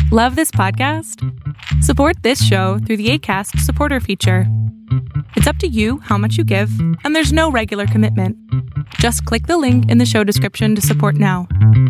Love this podcast? Support this show through the Acast supporter feature. It's up to you how much you give, and there's no regular commitment. Just click the link in the show description to support now.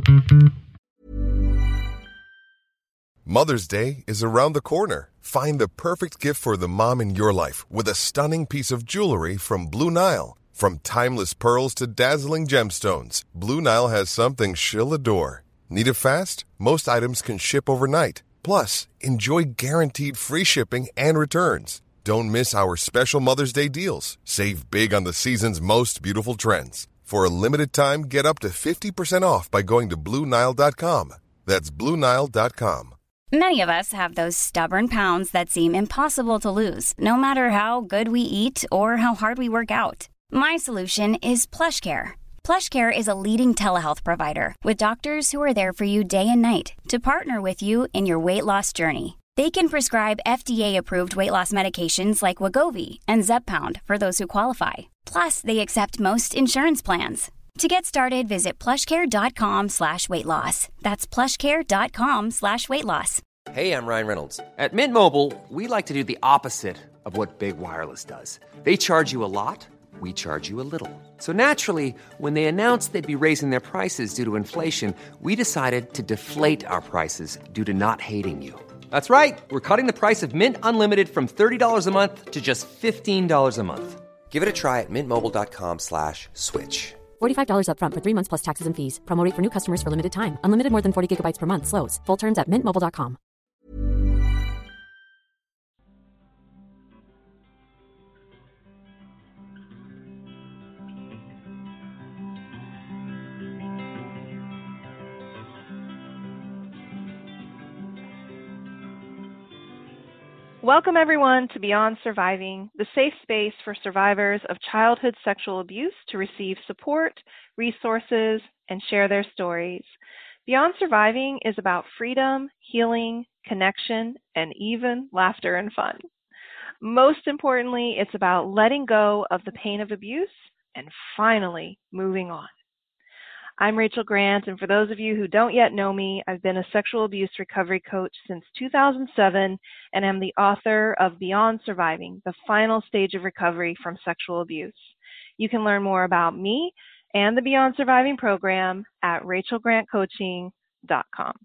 Mother's Day is around the corner. Find the perfect gift for the mom in your life with a stunning piece of jewelry from Blue Nile. From timeless pearls to dazzling gemstones, Blue Nile has something she'll adore. Need it fast? Most items can ship overnight. Plus, enjoy guaranteed free shipping and returns. Don't miss our special Mother's Day deals. Save big on the season's most beautiful trends. For a limited time, get up to 50% off by going to BlueNile.com. That's BlueNile.com. Many of us have those stubborn pounds that seem impossible to lose, no matter how good we eat or how hard we work out. My solution is PlushCare. PlushCare is a leading telehealth provider with doctors who are there for you day and night to partner with you in your weight loss journey. They can prescribe FDA-approved weight loss medications like Wegovy and Zepbound for those who qualify. Plus, they accept most insurance plans. To get started, visit plushcare.com/weightloss. That's plushcare.com/weightloss. Hey, I'm Ryan Reynolds. At Mint Mobile, we like to do the opposite of what Big Wireless does. They charge you a lot, we charge you a little. So naturally, when they announced they'd be raising their prices due to inflation, we decided to deflate our prices due to not hating you. That's right. We're cutting the price of Mint Unlimited from $30 a month to just $15 a month. Give it a try at mintmobile.com/switch. $45 up front for 3 months plus taxes and fees. Promo rate for new customers for limited time. Unlimited more than 40 gigabytes per month. Slows full terms at mintmobile.com. Welcome, everyone, to Beyond Surviving, the safe space for survivors of childhood sexual abuse to receive support, resources, and share their stories. Beyond Surviving is about freedom, healing, connection, and even laughter and fun. Most importantly, it's about letting go of the pain of abuse and finally moving on. I'm Rachel Grant, and for those of you who don't yet know me, I've been a sexual abuse recovery coach since 2007 and am the author of Beyond Surviving, the final stage of recovery from sexual abuse. You can learn more about me and the Beyond Surviving program at rachelgrantcoaching.com.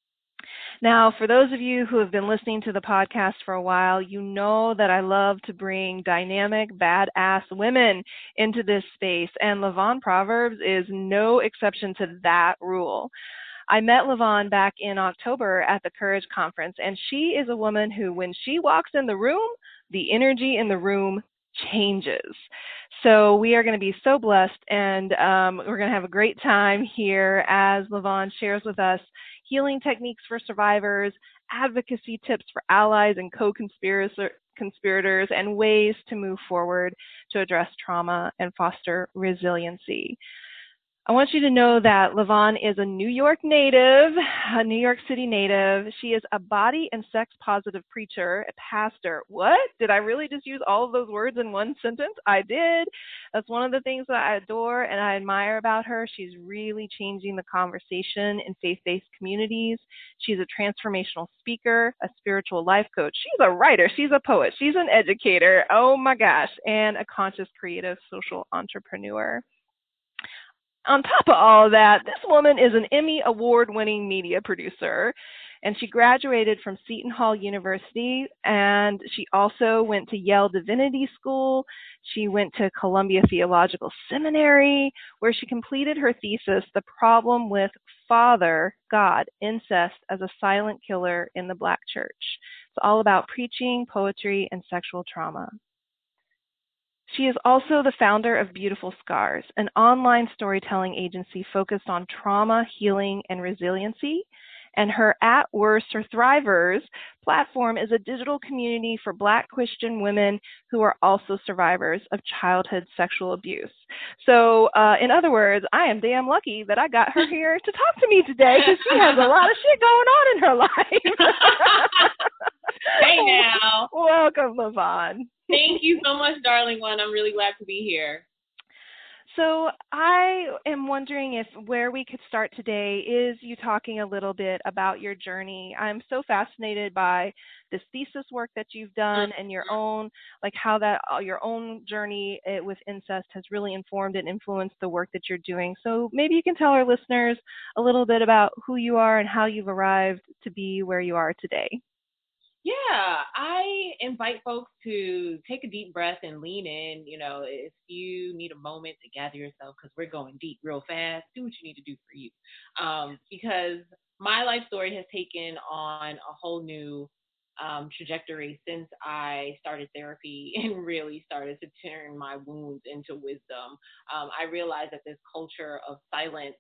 Now, for those of you who have been listening to the podcast for a while, you know that I love to bring dynamic, badass women into this space, and LaVon Proverbs is no exception to that rule. I met LaVon back in October at the Courage Conference, and she is a woman who, when she walks in the room, the energy in the room changes. So we are going to be so blessed, and we're going to have a great time here as LaVon shares with us healing techniques for survivors, advocacy tips for allies and co-conspirators, and ways to move forward to address trauma and foster resiliency. I want you to know that LaVon is a New York native, a New York City native. She is a body and sex positive preacher, a pastor. What? Did I really just use all of those words in one sentence? I did. That's one of the things that I adore and I admire about her. She's really changing the conversation in faith-based communities. She's a transformational speaker, a spiritual life coach. She's a writer. She's a poet. She's an educator. Oh my gosh. And a conscious, creative, social entrepreneur. On top of all of that, this woman is an Emmy award-winning media producer, and she graduated from Seton Hall University, and she also went to Yale Divinity School. She went to Columbia Theological Seminary, where she completed her thesis, The Problem with Father, God, Incest as a Silent Killer in the Black Church. It's all about preaching, poetry, and sexual trauma. She is also the founder of Beautiful Scars, an online storytelling agency focused on trauma, healing, and resiliency. And her At Worst or Thrivers platform is a digital community for Black Christian women who are also survivors of childhood sexual abuse. So in other words, I am damn lucky that I got her here to talk to me today because she has a lot of shit going on in her life. Hey now. Welcome, LaVon. Thank you so much, darling one. I'm really glad to be here. So I am wondering if where we could start today is you talking a little bit about your journey. I'm so fascinated by this thesis work that you've done and your own, like how that your own journey with incest has really informed and influenced the work that you're doing. So maybe you can tell our listeners a little bit about who you are and how you've arrived to be where you are today. Yeah, I invite folks to take a deep breath and lean in. You know, if you need a moment to gather yourself, because we're going deep real fast, do what you need to do for you. Because my life story has taken on a whole new trajectory since I started therapy and really started to turn my wounds into wisdom. I realized that this culture of silence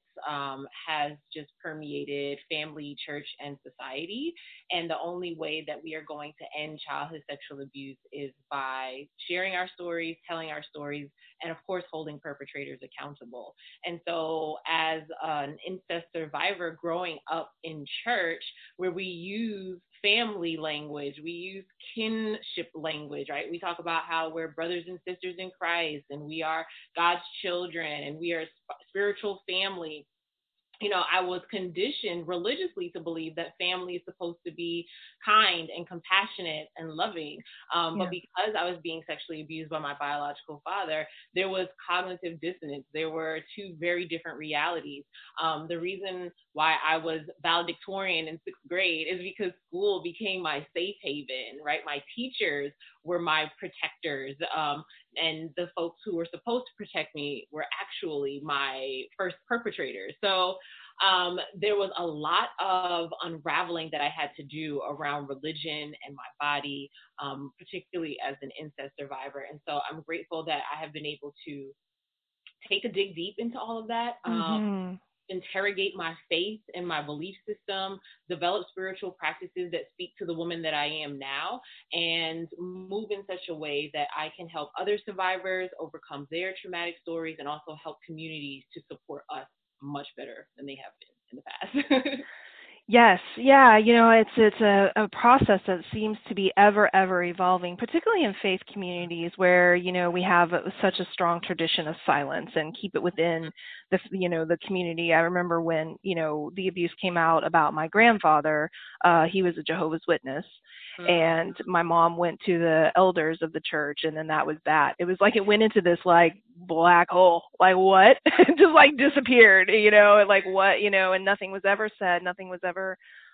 has just permeated family, church, and society. And the only way that we are going to end childhood sexual abuse is by sharing our stories, telling our stories, and of course, holding perpetrators accountable. And so, as an incest survivor growing up in church, where we use family language, we use kinship language, right? We talk about how we're brothers and sisters in Christ, and we are God's children, and we are spiritual family. You know, I was conditioned religiously to believe that family is supposed to be kind and compassionate and loving. But because I was being sexually abused by my biological father, there was cognitive dissonance. There were two very different realities. The reason why I was valedictorian in 6th grade is because school became my safe haven, right? My teachers were my protectors. And the folks who were supposed to protect me were actually my first perpetrators. So there was a lot of unraveling that I had to do around religion and my body, particularly as an incest survivor. And so I'm grateful that I have been able to take a dig deep into all of that. Interrogate my faith and my belief system, develop spiritual practices that speak to the woman that I am now, and move in such a way that I can help other survivors overcome their traumatic stories and also help communities to support us much better than they have been in the past. Yes, yeah, you know, it's a process that seems to be ever evolving, particularly in faith communities where, you know, we have such a strong tradition of silence and keep it within the community. I remember when, you know, the abuse came out about my grandfather, he was a Jehovah's Witness. And my mom went to the elders of the church, and then that was that. It was like it went into this like black hole, like what? Just like disappeared, you know, like what, you know, and nothing was ever said, nothing was ever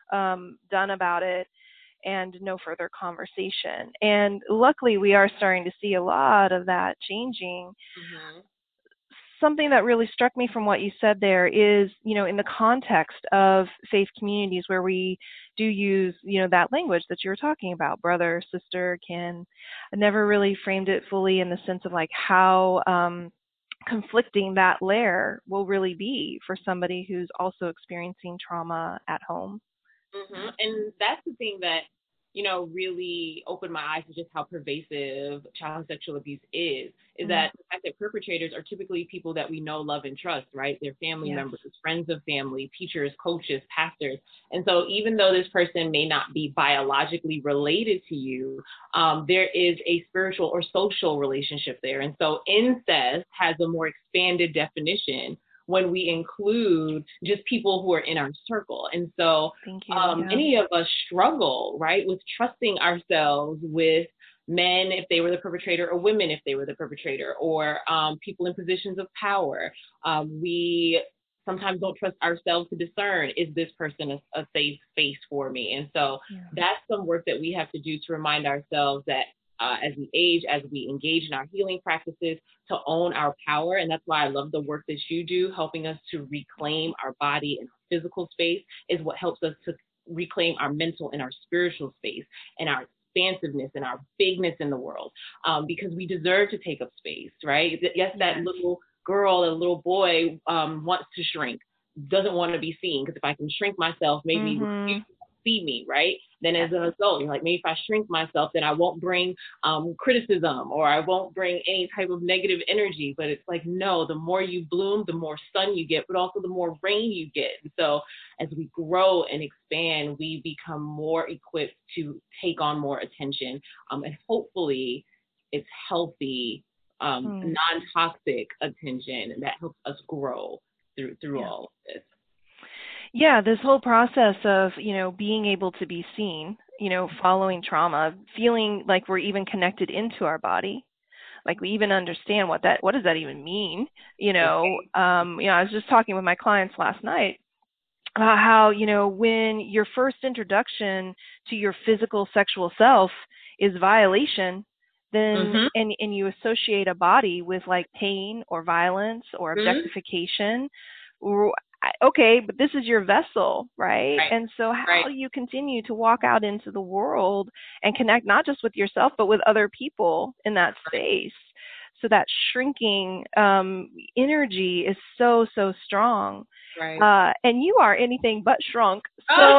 done about it, and no further conversation. And luckily, we are starting to see a lot of that changing. Something that really struck me from what you said there is, you know, in the context of faith communities where we do use, you know, that language that you were talking about, brother, sister, kin. I never really framed it fully in the sense of like how conflicting that layer will really be for somebody who's also experiencing trauma at home. And that's the thing that, you know, really opened my eyes to just how pervasive child sexual abuse is that the fact that perpetrators are typically people that we know, love, and trust, right? They're family members, friends of family, teachers, coaches, pastors. And so even though this person may not be biologically related to you, there is a spiritual or social relationship there. And so incest has a more expanded definition when we include just people who are in our circle. And so many of us struggle, right, with trusting ourselves with men if they were the perpetrator, or women if they were the perpetrator, or people in positions of power. We sometimes don't trust ourselves to discern, is this person a safe space for me? And so that's some work that we have to do to remind ourselves that as we age, as we engage in our healing practices, to own our power. And that's why I love the work that you do, helping us to reclaim our body and our physical space is what helps us to reclaim our mental and our spiritual space and our expansiveness and our bigness in the world, because we deserve to take up space, right? Yes, that little girl, a little boy wants to shrink, doesn't want to be seen, because if I can shrink myself, maybe you see me, right? Then as an adult, you're like, maybe if I shrink myself, then I won't bring criticism, or I won't bring any type of negative energy. But it's like, no, the more you bloom, the more sun you get, but also the more rain you get. And so as we grow and expand, we become more equipped to take on more attention. And hopefully it's healthy non-toxic attention that helps us grow through all of this. Yeah, this whole process of, being able to be seen, following trauma, feeling like we're even connected into our body, like we even understand what does that even mean? I was just talking with my clients last night about how, when your first introduction to your physical sexual self is violation, then and you associate a body with like pain or violence or objectification, okay, but this is your vessel, right? And so how do you continue to walk out into the world and connect not just with yourself, but with other people in that space? So that shrinking energy is so, so strong. Right. And you are anything but shrunk. So,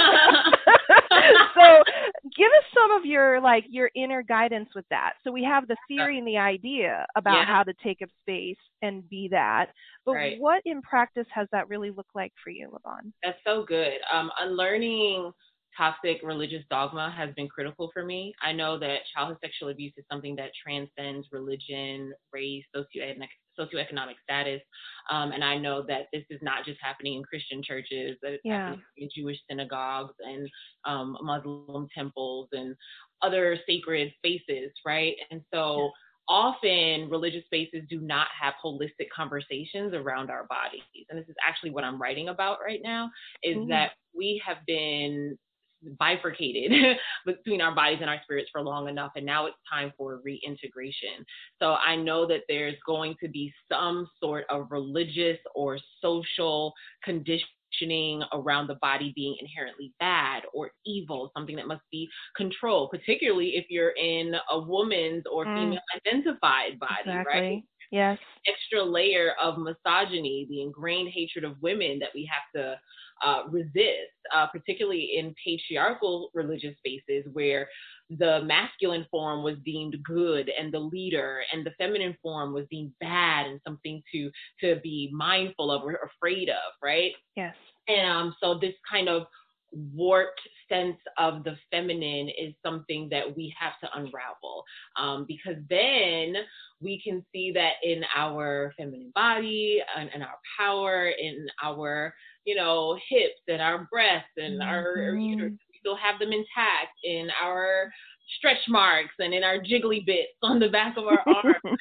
so give us some of your inner guidance with that. So we have the theory and the idea about how to take up space and be that. But what in practice has that really looked like for you, Lavon? That's so good. Unlearning toxic religious dogma has been critical for me. I know that childhood sexual abuse is something that transcends religion, race, socioeconomic status. And I know that this is not just happening in Christian churches, that it's happening in Jewish synagogues and Muslim temples and other sacred spaces, right? And so often religious spaces do not have holistic conversations around our bodies. And this is actually what I'm writing about right now, is that we have been bifurcated between our bodies and our spirits for long enough, and now it's time for reintegration. So I know that there's going to be some sort of religious or social conditioning around the body being inherently bad or evil, something that must be controlled, particularly if you're in a woman's or female identified body, right? Yes. Extra layer of misogyny, the ingrained hatred of women that we have to resist, particularly in patriarchal religious spaces where the masculine form was deemed good and the leader, and the feminine form was deemed bad and something to be mindful of or afraid of, right? Yes. And so this kind of warped sense of the feminine is something that we have to unravel, because then we can see that in our feminine body and our power, in our hips and our breasts and our uterus. We still have them intact, in our stretch marks and in our jiggly bits on the back of our arms.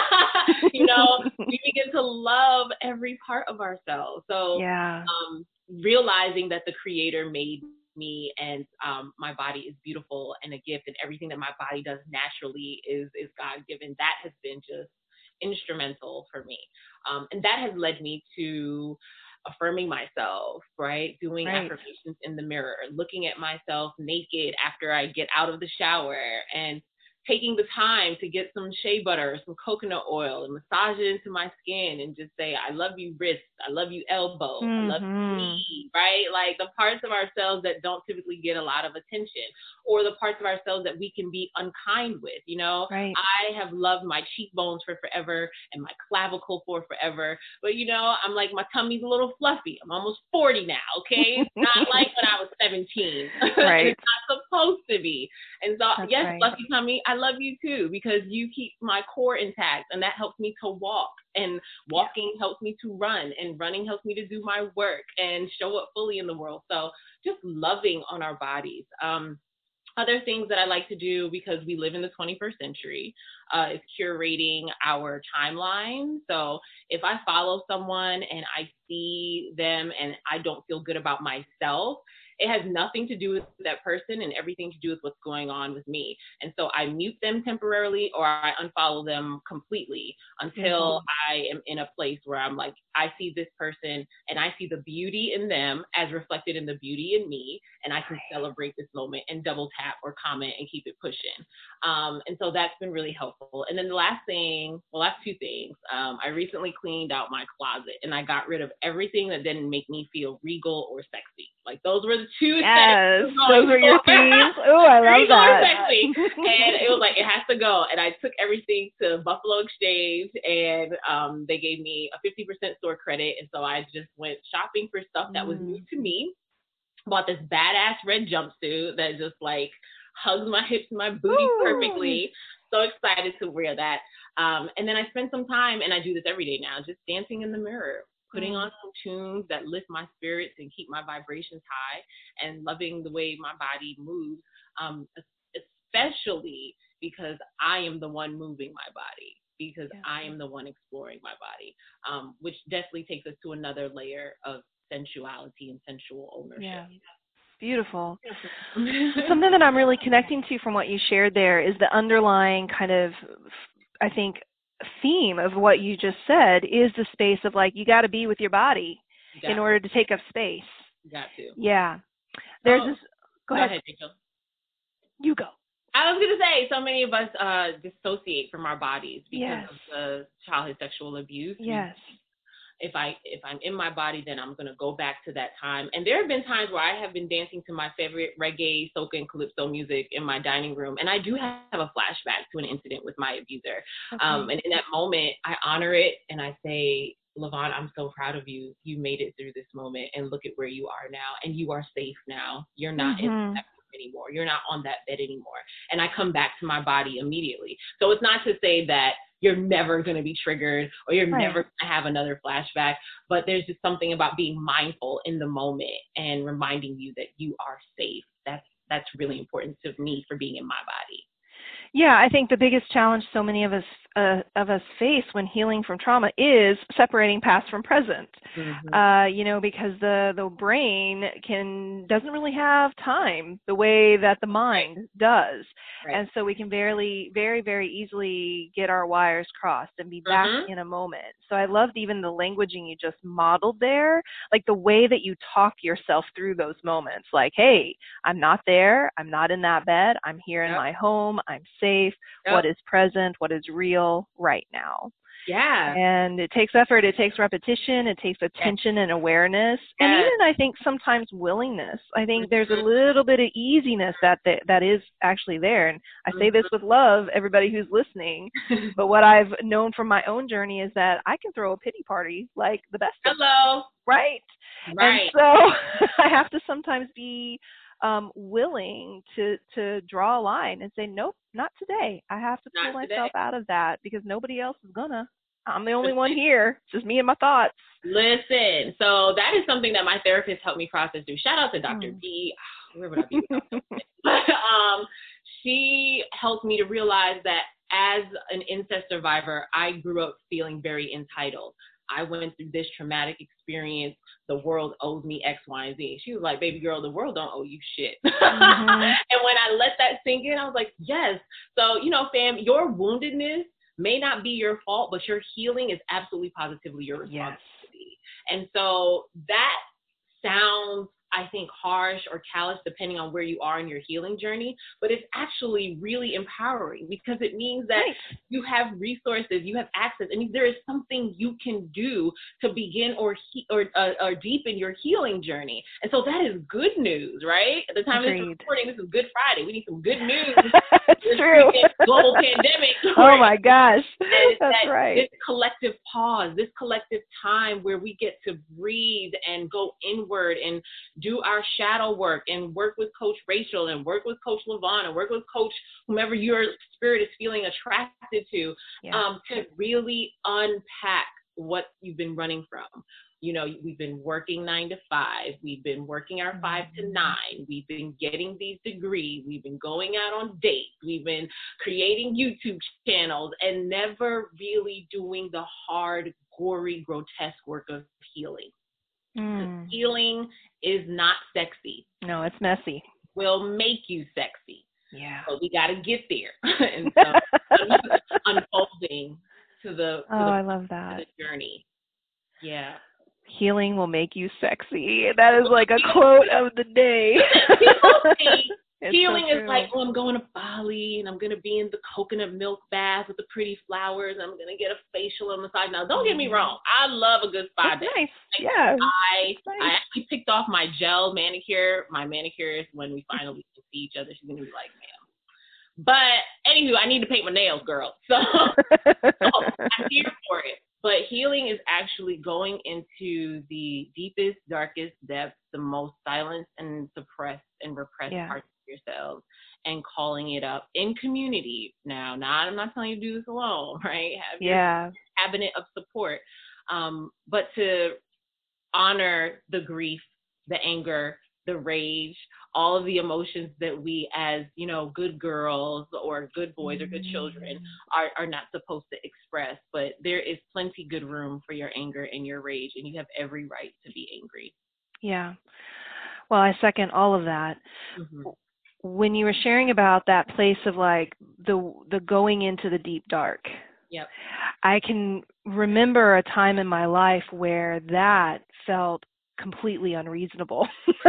We begin to love every part of ourselves. So realizing that the Creator made me and my body is beautiful and a gift, and everything that my body does naturally is God-given, that has been just instrumental for me. And that has led me to affirming myself, right? Doing affirmations in the mirror, looking at myself naked after I get out of the shower, and taking the time to get some shea butter, some coconut oil, and massage it into my skin and just say, I love you wrist, I love you elbow, I love you knee, right? Like the parts of ourselves that don't typically get a lot of attention, or the parts of ourselves that we can be unkind with, I have loved my cheekbones for forever and my clavicle for forever, but I'm like, my tummy's a little fluffy. I'm almost 40 now, okay? It's not like when I was 17. Right. It's not supposed to be. And so, fluffy tummy, I love you too, because you keep my core intact, and that helps me to walk, and walking helps me to run, and running helps me to do my work and show up fully in the world. So just loving on our bodies. Other things that I like to do, because we live in the 21st century, is curating our timeline. So if I follow someone and I see them and I don't feel good about myself, it has nothing to do with that person and everything to do with what's going on with me. And so I mute them temporarily, or I unfollow them completely until I am in a place where I'm like, I see this person and I see the beauty in them as reflected in the beauty in me, and I can celebrate this moment and double tap or comment and keep it pushing. And so that's been really helpful. And then the last two things, I recently cleaned out my closet, and I got rid of everything that didn't make me feel regal or sexy. Like those were the two things. Those were your themes. Oh, I love regal that. Or sexy. And it was like, it has to go. And I took everything to Buffalo Exchange, and they gave me a 50% store credit. And so I just went shopping for stuff that was new to me. Bought this badass red jumpsuit that just like hugs my hips and my booty perfectly. So excited to wear that. And then I spend some time, and I do this every day now, just dancing in the mirror, putting on some tunes that lift my spirits and keep my vibrations high, and loving the way my body moves, especially because I am the one moving my body, because I am the one exploring my body, which definitely takes us to another layer of sensuality and sensual ownership. Yeah. Beautiful. Something that I'm really connecting to from what you shared there is the underlying kind of, I think, theme of what you just said is the space of like, you got to be with your body in order to take up space. You got to. Yeah. There's this. Go ahead, Rachel. You go. I was going to say, so many of us dissociate from our bodies because of the childhood sexual abuse. Yes. If I'm in my body, then I'm going to go back to that time. And there have been times where I have been dancing to my favorite reggae, soca, and calypso music in my dining room. And I do have a flashback to an incident with my abuser. Okay. And in that moment, I honor it and I say, LaVon, I'm so proud of you. You made it through this moment and look at where you are now. And you are safe now. You're not in that room anymore. You're not on that bed anymore. And I come back to my body immediately. So it's not to say that you're never going to be triggered or you're never going to have another flashback, but there's just something about being mindful in the moment and reminding you that you are safe. That's really important to me for being in my body. Yeah, I think the biggest challenge so many of us face when healing from trauma is separating past from present. Because the brain doesn't really have time the way that the mind does. Right. And so we can very, very easily get our wires crossed and be back in a moment. So I loved even the languaging you just modeled there, like the way that you talk yourself through those moments. Like, hey, I'm not there. I'm not in that bed. I'm here in my home. I'm safe. What is present? What is real right now? Yeah. And it takes effort, it takes repetition, it takes attention and awareness, and even I think sometimes willingness. I think there's a little bit of easiness that is actually there. And I say this with love, everybody who's listening, but what I've known from my own journey is that I can throw a pity party like the best of them, right? And so I have to sometimes be willing to draw a line and say, nope, not today. I have to pull myself out of that because nobody else is gonna. I'm the only one here. It's just me and my thoughts. Listen, so that is something that my therapist helped me process through. Shout out to Dr. B. Where would I be without her? She helped me to realize that as an incest survivor, I grew up feeling very entitled. I went through this traumatic experience. The world owes me X, Y, and Z. She was like, baby girl, the world don't owe you shit. And when I let that sink in, I was like, yes. So, fam, your woundedness may not be your fault, but your healing is absolutely positively your responsibility. Yes. And so that sounds, I think, harsh or callous depending on where you are in your healing journey, but it's actually really empowering because it means that you have resources, you have access. I mean, there is something you can do to begin or deepen your healing journey. And so that is good news, right? At the time of this recording, this is Good Friday. We need some good news. It's true. Global pandemic. Oh my gosh. That's right. This collective pause, this collective time where we get to breathe and go inward and do our shadow work and work with Coach Rachel and work with Coach LaVon and work with Coach whomever your spirit is feeling attracted to really unpack what you've been running from. We've been working 9 to 5. We've been working our 5 to 9. We've been getting these degrees. We've been going out on dates. We've been creating YouTube channels and never really doing the hard, gory, grotesque work of healing. Healing is not sexy. No, it's messy. Will make you sexy. Yeah. But we got to get there. And so unfolding to the I love that. to the journey. Yeah. Healing will make you sexy. That is like a quote of the day. Healing is like, I'm going to Bali and I'm going to be in the coconut milk bath with the pretty flowers. I'm going to get a facial and massage. Now, don't get me wrong. I love a good spa day. Nice. Yeah. I actually picked off my gel manicure. My manicurist, when we finally see each other, she's going to be like, ma'am. But anywho, I need to paint my nails, girl. So I'm here for it. But healing is actually going into the deepest, darkest depths, the most silenced and suppressed and repressed parts of yourselves and calling it up in community. Now, I'm not telling you to do this alone, right? Have your cabinet of support, but to honor the grief, the anger, the rage, all of the emotions that we as, good girls or good boys or good children are not supposed to express. But there is plenty good room for your anger and your rage, and you have every right to be angry. Yeah. Well, I second all of that. Mm-hmm. When you were sharing about that place of like the going into the deep dark, yep, I can remember a time in my life where that felt completely unreasonable.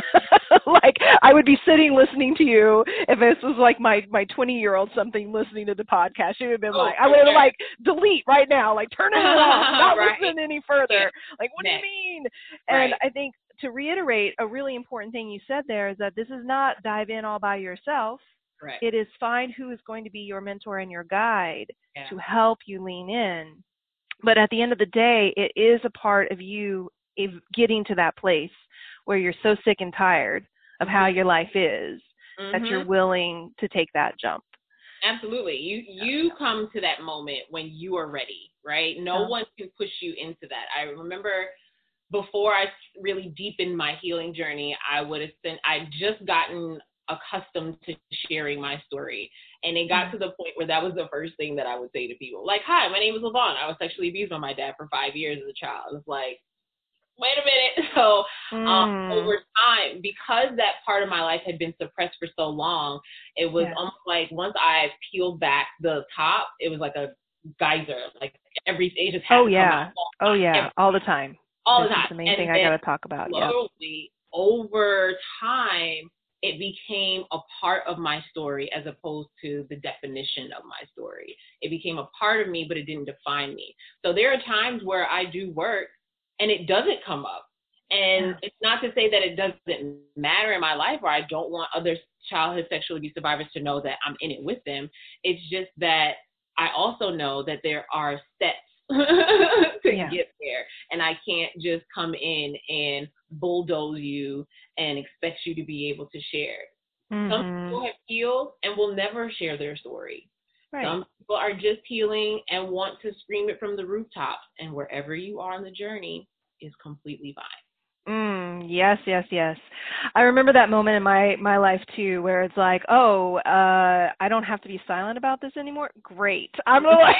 Like I would be sitting listening to you. If this was like my 20-year-old something listening to the podcast, it would have been I would have like delete right now, like turn it off, not listen any further. Like what do you mean? And I think to reiterate, a really important thing you said there is that this is not dive in all by yourself. Right. It is find who is going to be your mentor and your guide to help you lean in. But at the end of the day, it is a part of you getting to that place where you're so sick and tired of how your life is that you're willing to take that jump. Absolutely. You come to that moment when you are ready, right? No one can push you into that. I remember before I really deepened my healing journey, I'd just gotten accustomed to sharing my story. And it got to the point where that was the first thing that I would say to people. Like, hi, my name is LaVon. I was sexually abused by my dad for 5 years as a child. I was like, wait a minute. So over time, because that part of my life had been suppressed for so long, it was almost like once I peeled back the top, it was like a geyser. Like everything just had to come out. All the time. All the time. That's the main thing I got to talk about. Slowly, over time, it became a part of my story as opposed to the definition of my story. It became a part of me, but it didn't define me. So there are times where I do work and it doesn't come up. And it's not to say that it doesn't matter in my life or I don't want other childhood sexual abuse survivors to know that I'm in it with them. It's just that I also know that there are steps to get there. And I can't just come in and bulldoze you and expect you to be able to share. Some people have healed and will never share their story. Right. Some people are just healing and want to scream it from the rooftops. And wherever you are on the journey is completely fine. Yes. I remember that moment in my life too, where it's like, I don't have to be silent about this anymore. Great. I'm like,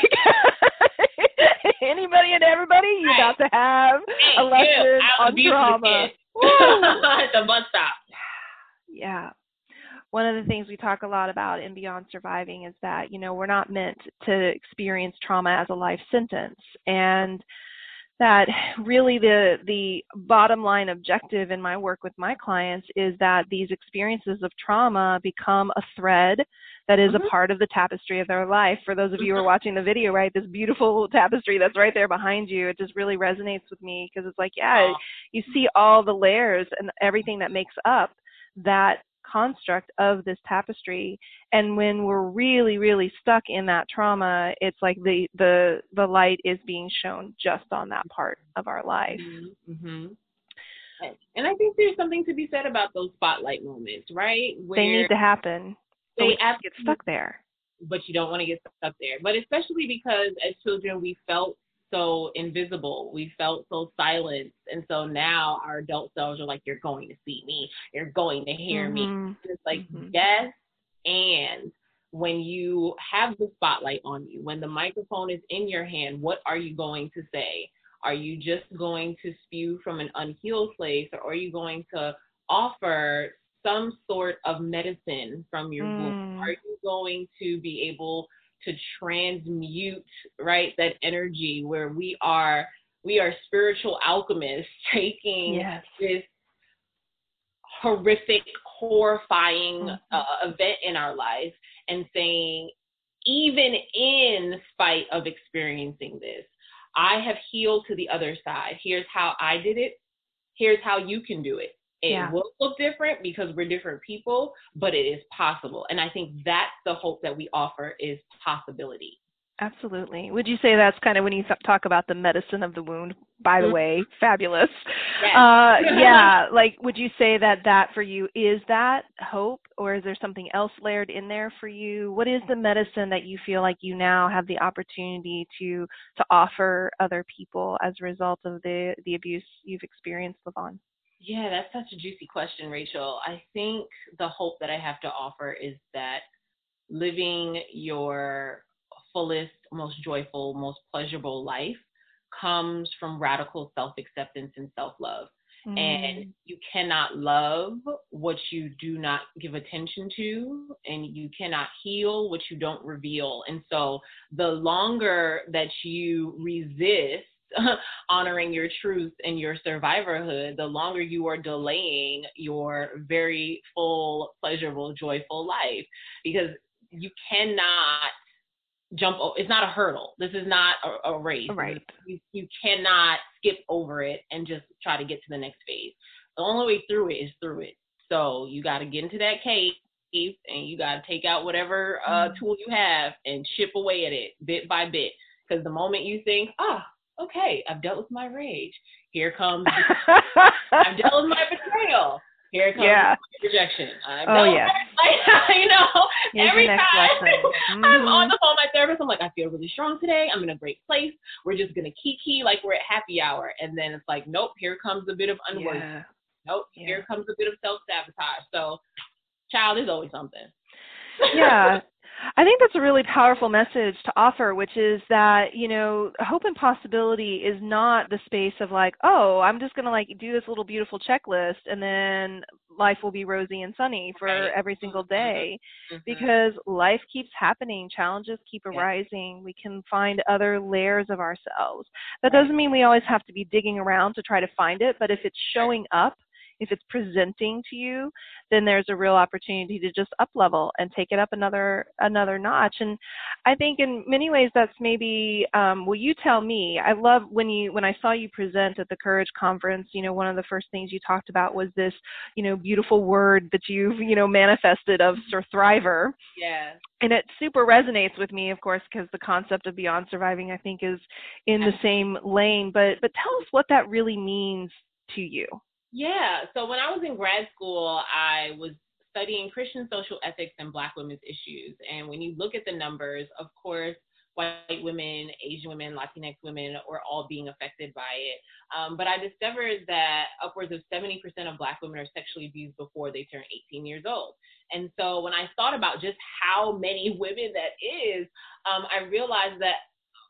anybody and everybody, you got to have a lesson on trauma. At the bus stop. Yeah. One of the things we talk a lot about in Beyond Surviving is that, we're not meant to experience trauma as a life sentence. And that really the bottom line objective in my work with my clients is that these experiences of trauma become a thread that is a part of the tapestry of their life. For those of you who are watching the video, right, this beautiful tapestry that's right there behind you, it just really resonates with me because it's like, you see all the layers and everything that makes up that construct of this tapestry. And when we're really, really stuck in that trauma, it's like the light is being shown just on that part of our life. And I think there's something to be said about those spotlight moments, right? Where they need to happen. So we get stuck there. But you don't want to get stuck there. But especially because as children, we felt so invisible. We felt so silenced. And so now our adult selves are like, you're going to see me. You're going to hear me. And it's like, yes. And when you have the spotlight on you, when the microphone is in your hand, what are you going to say? Are you just going to spew from an unhealed place, or are you going to offer some sort of medicine from your womb? Are you going to be able to transmute, right, that energy where we are spiritual alchemists taking this horrific, horrifying event in our life and saying, even in spite of experiencing this, I have healed to the other side. Here's how I did it. Here's how you can do it. It will look different because we're different people, but it is possible. And I think that's the hope that we offer is possibility. Absolutely. Would you say that's kind of when you talk about the medicine of the wound, by the way, fabulous. Yes. Yeah, like would you say that for you is that hope, or is there something else layered in there for you? What is the medicine that you feel like you now have the opportunity to offer other people as a result of the abuse you've experienced, LaVon? Yeah, that's such a juicy question, Rachel. I think the hope that I have to offer is that living your fullest, most joyful, most pleasurable life comes from radical self acceptance and self love. And you cannot love what you do not give attention to, and you cannot heal what you don't reveal. And so the longer that you resist honoring your truth and your survivorhood, the longer you are delaying your very full, pleasurable, joyful life, because you cannot it's not a hurdle. This is not a race. Right. You cannot skip over it and just try to get to the next phase. The only way through it is through it. So you got to get into that cave and you got to take out whatever tool you have and chip away at it bit by bit. Because the moment you think, okay, I've dealt with my rage. Here comes, I've dealt with my betrayal. Here comes rejection. Here's every your next time lesson. I'm on the phone with my therapist, I'm like, I feel really strong today. I'm in a great place. We're just going to kiki like we're at happy hour. And then it's like, nope, here comes a bit of unworthiness. Yeah. Nope, here comes a bit of self-sabotage. So, child, is always something. Yeah. I think that's a really powerful message to offer, which is that, hope and possibility is not the space of like, oh, I'm just going to do this little beautiful checklist and then life will be rosy and sunny for every single day, because life keeps happening. Challenges keep arising. We can find other layers of ourselves. That doesn't mean we always have to be digging around to try to find it, but if it's showing up, if it's presenting to you, then there's a real opportunity to just up level and take it up another notch. And I think in many ways that's maybe, well, you tell me. I love when I saw you present at the Courage Conference, one of the first things you talked about was this, beautiful word that you've, manifested of thriver. Yeah. And it super resonates with me, of course, because the concept of beyond surviving, I think, is in the same lane. But tell us what that really means to you. Yeah. So when I was in grad school, I was studying Christian social ethics and Black women's issues. And when you look at the numbers, of course, white women, Asian women, Latinx women were all being affected by it. But I discovered that upwards of 70% of Black women are sexually abused before they turn 18 years old. And so when I thought about just how many women that is, I realized that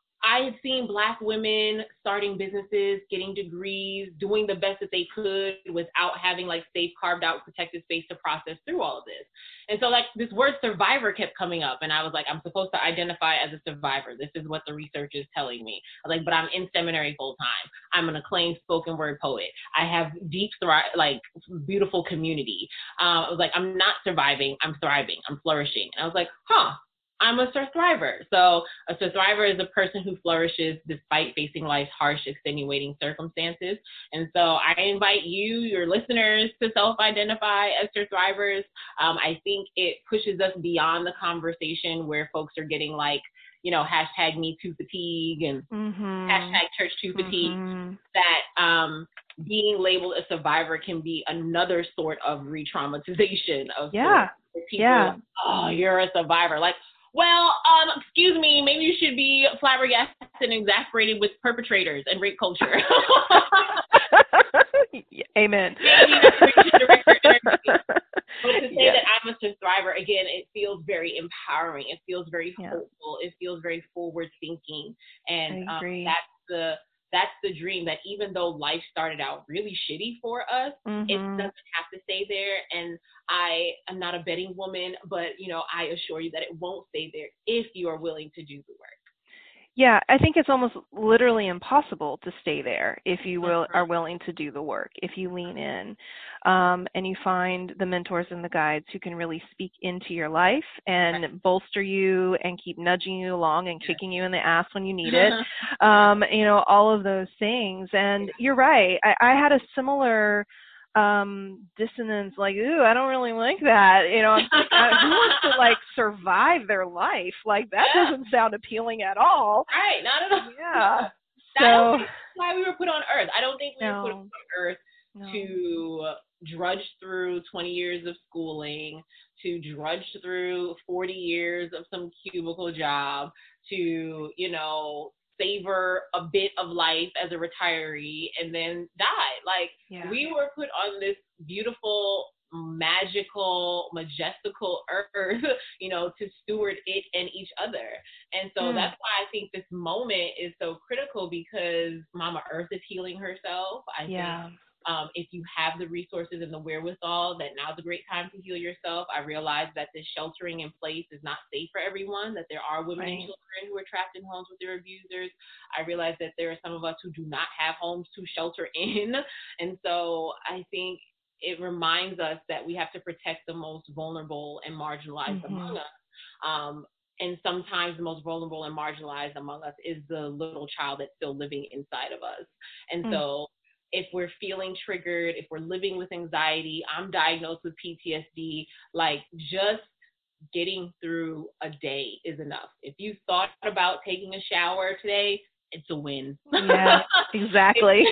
I had seen Black women starting businesses, getting degrees, doing the best that they could without having safe carved out protected space to process through all of this. And so this word survivor kept coming up, and I was like, I'm supposed to identify as a survivor. This is what the research is telling me. I was like, but I'm in seminary full time. I'm an acclaimed spoken word poet. I have deep, beautiful community. I was like, I'm not surviving. I'm thriving. I'm flourishing. And I was like, I'm a surthriver. So a surthriver is a person who flourishes despite facing life's harsh, extenuating circumstances. And so I invite you, your listeners, to self-identify as surthrivers. I think it pushes us beyond the conversation where folks are getting hashtag Me Too fatigue and hashtag Church Too fatigue, that being labeled a survivor can be another sort of re-traumatization of people. Oh, you're a survivor. Well, excuse me, maybe you should be flabbergasted and exasperated with perpetrators and rape culture. Amen. But to say that I'm a survivor, again, it feels very empowering. It feels very hopeful. It feels very forward thinking. And that's the dream, that even though life started out really shitty for us, it doesn't have to stay there. And I am not a betting woman, but, I assure you that it won't stay there if you are willing to do the work. Yeah, I think it's almost literally impossible to stay there if you are willing to do the work, if you lean in and you find the mentors and the guides who can really speak into your life and bolster you and keep nudging you along and kicking you in the ass when you need it, all of those things. And you're right. I had a similar dissonance, like, ooh, I don't really like that. You know, who wants to like survive their life? Like that doesn't sound appealing at all. Right, not at all. Yeah. So I don't think that's why we were put on Earth. I don't think we were put on Earth to drudge through 20 years of schooling, to drudge through 40 years of some cubicle job, to, you know, savor a bit of life as a retiree and then die. Like, we were put on this beautiful, magical, majestical earth, you know, to steward it and each other. And so that's why I think this moment is so critical, because Mama Earth is healing herself. I think if you have the resources and the wherewithal, that now's a great time to heal yourself. I realize that this sheltering in place is not safe for everyone, that there are women and children who are trapped in homes with their abusers. I realize that there are some of us who do not have homes to shelter in. And so I think it reminds us that we have to protect the most vulnerable and marginalized among us. And sometimes the most vulnerable and marginalized among us is the little child that's still living inside of us. And so if we're feeling triggered, if we're living with anxiety, I'm diagnosed with PTSD, like just getting through a day is enough. If you thought about taking a shower today, it's a win. Yeah, exactly.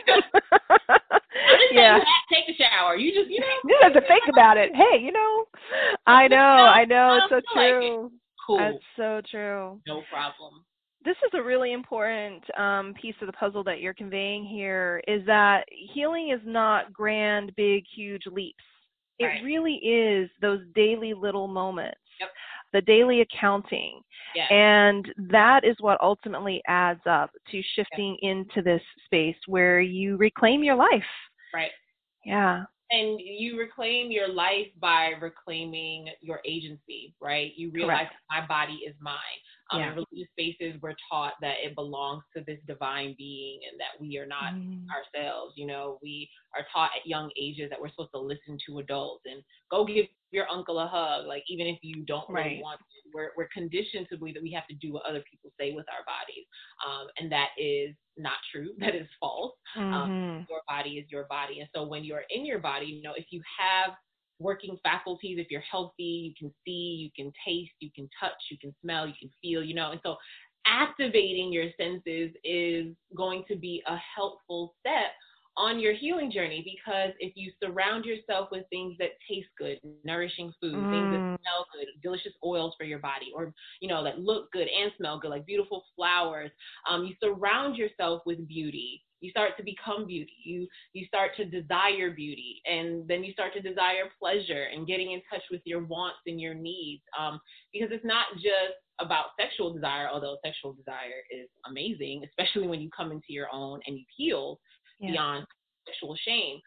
Take a shower. You just, you know. You have to think about it. Hey, you know, I know. It's so true. Like cool. That's so true. No problem. This is a really important piece of the puzzle that you're conveying here, is that healing is not grand, big, huge leaps. It really is those daily little moments, the daily accounting. And that is what ultimately adds up to shifting into this space where you reclaim your life. Right. Yeah. And you reclaim your life by reclaiming your agency, right? You realize that my body is mine. In religious spaces, we're taught that it belongs to this divine being and that we are not ourselves. You know, we are taught at young ages that we're supposed to listen to adults and go give your uncle a hug, like even if you don't really want to. We're conditioned to believe that we have to do what other people say with our bodies. And that is not true. That is false. Your body is your body. And so when you're in your body, you know, if you have working faculties, if you're healthy, you can see, you can taste, you can touch, you can smell, you can feel, you know. And so activating your senses is going to be a helpful step on your healing journey, because if you surround yourself with things that taste good, nourishing food, things that smell good, delicious oils for your body, or, you know, that look good and smell good, like beautiful flowers, you surround yourself with beauty. You start to become beauty. You start to desire beauty, and then you start to desire pleasure and getting in touch with your wants and your needs. Because it's not just about sexual desire, although sexual desire is amazing, especially when you come into your own and you've healed beyond sexual shame.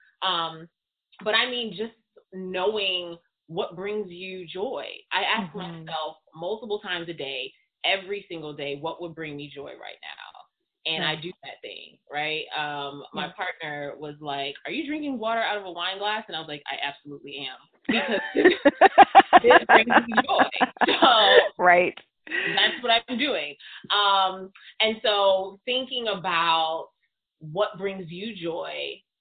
But I mean, just knowing what brings you joy. I ask myself multiple times a day, every single day, what would bring me joy right now? And I do that thing, right? My partner was like, are you drinking water out of a wine glass? And I was like, I absolutely am. Because this brings me joy. So that's what I'm doing. And so thinking about what brings you joy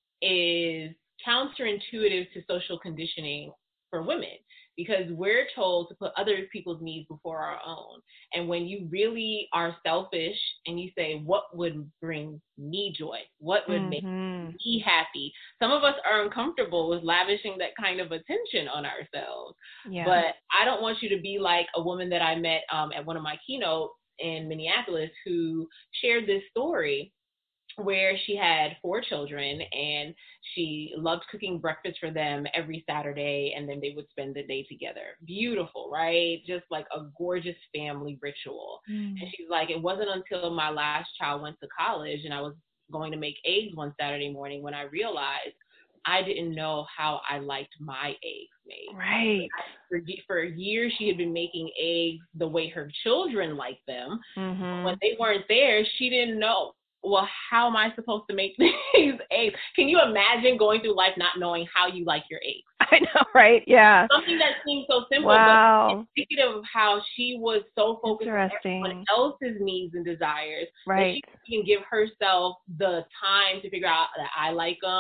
is counterintuitive to social conditioning for women, because we're told to put other people's needs before our own. And when you really are selfish and you say, what would bring me joy? What would make me happy? Some of us are uncomfortable with lavishing that kind of attention on ourselves. But I don't want you to be like a woman that I met at one of my keynotes in Minneapolis who shared this story where she had 4 children and she loved cooking breakfast for them every Saturday, and then they would spend the day together. Beautiful, right? Just like a gorgeous family ritual. And she's like, it wasn't until my last child went to college and I was going to make eggs one Saturday morning when I realized I didn't know how I liked my eggs made. Right. For years, she had been making eggs the way her children liked them. When they weren't there, she didn't know. Well, how am I supposed to make these eggs? Can you imagine going through life not knowing how you like your eggs? I know, right? Yeah. Something that seems so simple, but it's indicative of how she was so focused on everyone else's needs and desires. That she couldn't give herself the time to figure out that I like them,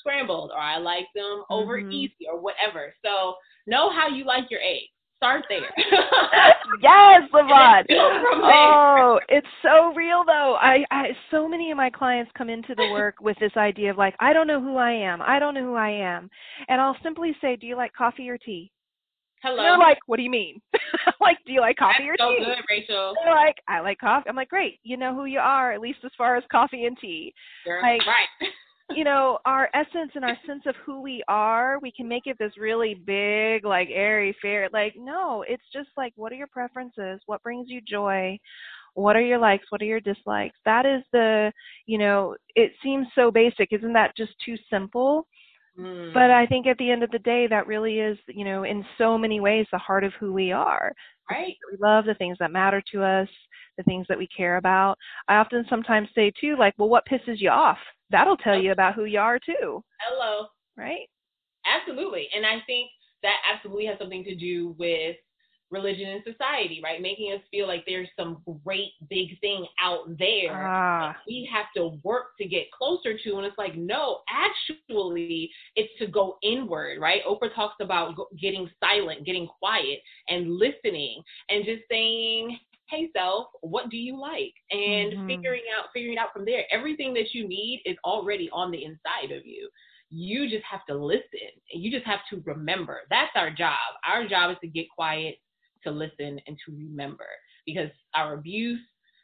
scrambled, or I like them over easy, or whatever. So know how you like your eggs. Start there. Yes, LaVon. Oh, it's so real though. I so many of my clients come into the work with this idea of like, I don't know who I am. I don't know who I am. And I'll simply say, do you like coffee or tea? Hello. And they're like, what do you mean? Like, do you like coffee or tea? That's so good, Rachel. They're like, I like coffee. I'm like, great. You know who you are, at least as far as coffee and tea. Sure. Like, right. You know, our essence and our sense of who we are, we can make it this really big, like airy, fair. Like, no, it's just like, what are your preferences? What brings you joy? What are your likes? What are your dislikes? That is it seems so basic. Isn't that just too simple? But I think at the end of the day, that really is, in so many ways, the heart of who we are. Right. We love the things that matter to us, the things that we care about. I often sometimes say, too, like, well, what pisses you off? That'll tell you about who you are, too. Hello. Right? Absolutely. And I think that absolutely has something to do with religion and society, right? Making us feel like there's some great big thing out there that we have to work to get closer to. And it's like, no, actually, it's to go inward, right? Oprah talks about getting silent, getting quiet, and listening, and just saying, hey, self, what do you like? And figuring out from there. Everything that you need is already on the inside of you. You just have to listen, and you just have to remember. That's our job. Our job is to get quiet, to listen, and to remember, because our abuse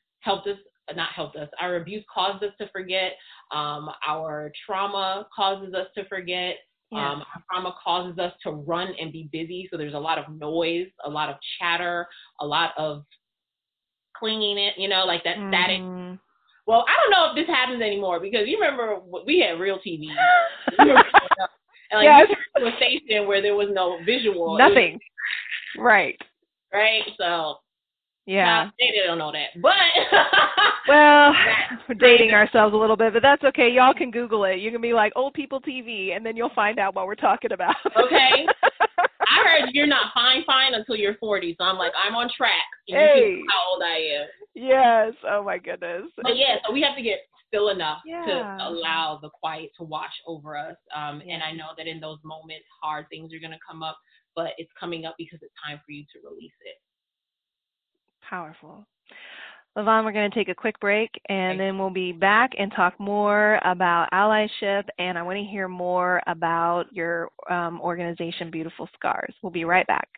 our abuse caused us to forget. Our trauma causes us to forget. Our trauma causes us to run and be busy. So there's a lot of noise, a lot of chatter, a lot of clinging it, like that static. Well, I don't know if this happens anymore, because you remember we had real TV. And like you went to a station where there was no visual. Nothing. Right. Right. So yeah, they don't know that. But well, we're dating ourselves a little bit, but that's okay. Y'all can Google it. You can be like old people TV, and then you'll find out what we're talking about. Okay. I heard you're not fine until you're 40, so I'm like, I'm on track. And hey. You see how old I am. Yes. Oh my goodness. But yeah, so we have to get still enough to allow the quiet to wash over us. And I know that in those moments, hard things are going to come up, but it's coming up because it's time for you to release it. Powerful. LaVon, we're going to take a quick break, and then we'll be back and talk more about allyship, and I want to hear more about your organization, Beautiful Scars. We'll be right back.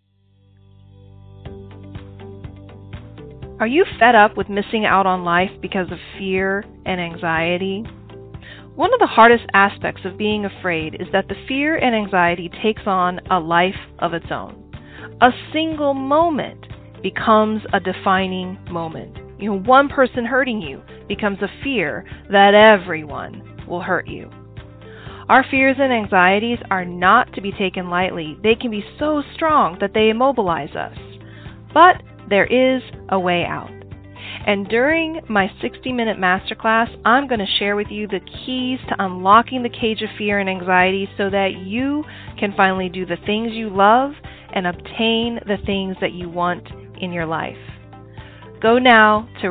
Are you fed up with missing out on life because of fear and anxiety? One of the hardest aspects of being afraid is that the fear and anxiety takes on a life of its own. A single moment becomes a defining moment. One person hurting you becomes a fear that everyone will hurt you. Our fears and anxieties are not to be taken lightly. They can be so strong that they immobilize us. But there is a way out. And during my 60-minute masterclass, I'm going to share with you the keys to unlocking the cage of fear and anxiety so that you can finally do the things you love and obtain the things that you want in your life. Go now to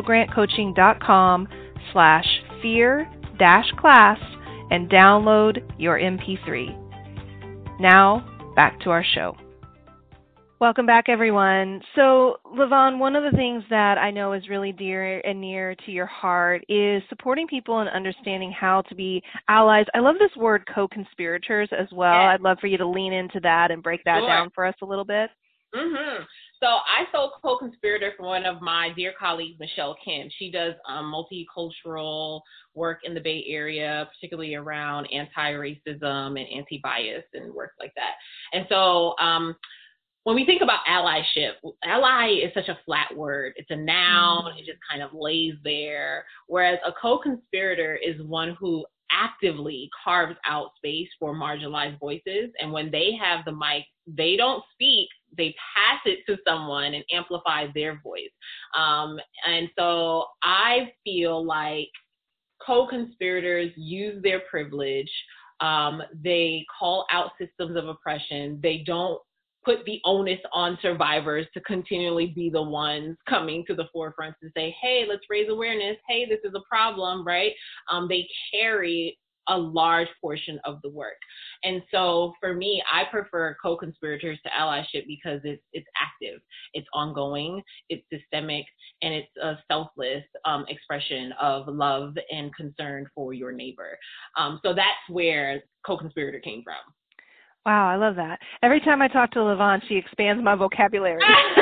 rachelgrantcoaching.com/fear-class and download your MP3. Now, back to our show. Welcome back, everyone. So, LaVon, one of the things that I know is really dear and near to your heart is supporting people and understanding how to be allies. I love this word, co-conspirators, as well. Yeah. I'd love for you to lean into that and break that down for us a little bit. So I sold co-conspirator for one of my dear colleagues, Michelle Kim. She does multicultural work in the Bay Area, particularly around anti-racism and anti-bias and work like that. And so when we think about allyship, ally is such a flat word. It's a noun. It just kind of lays there. Whereas a co-conspirator is one who actively carves out space for marginalized voices. And when they have the mic, they don't speak. They pass it to someone and amplify their voice. And so I feel like co-conspirators use their privilege. They call out systems of oppression. They don't put the onus on survivors to continually be the ones coming to the forefront to say, hey, let's raise awareness. Hey, this is a problem, right? They carry a large portion of the work. And so for me, I prefer co-conspirators to allyship because it's active, it's ongoing, it's systemic, and it's a selfless expression of love and concern for your neighbor. So that's where co-conspirator came from. Wow, I love that. Every time I talk to LaVon, she expands my vocabulary.